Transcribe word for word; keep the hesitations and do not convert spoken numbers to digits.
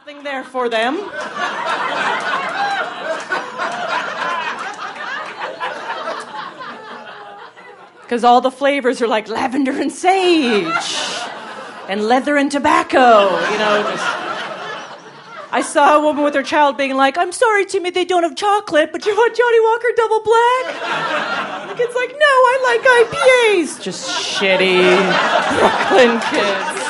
nothing there for them. Because all the flavors are like lavender and sage and leather and tobacco, you know. Just... I saw a woman with her child being like, I'm sorry, Timmy, they don't have chocolate, but you want Johnny Walker Double Black? The kid's like, no, I like I P As. Just shitty Brooklyn kids.